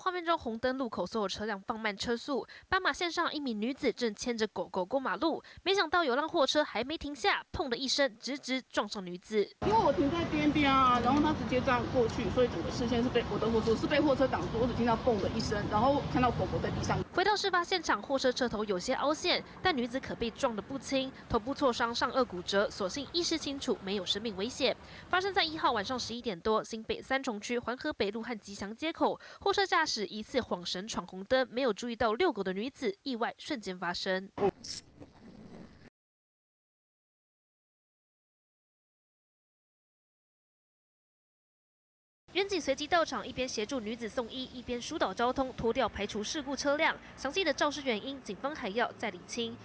画面中红灯路口所有车辆放慢车速，斑马线上一名女子正牵着狗狗过马路，没想到有辆货车还没停下，砰的一声直撞上女子。 因为我停在边边啊，然后他直接这样过去，所以整个视线是被我的货车被货车挡住，我只听到砰的一声，然后看到狗狗在地上。 回到事发现场，货车车头有些凹陷，但女子可被撞得不轻，头部挫伤，上颚骨折，所幸意识清楚，没有生命危险。发生在1号晚上11点多，新北三重区环河北路和吉祥街口，货车驾驶疑似晃神闯红灯，没有注意到遛狗的女子，意外瞬间发生。员警随即到场，一边协助女子送医，一边疏导交通，拖掉排除事故车辆。详细的肇事原因，警方还要再厘清。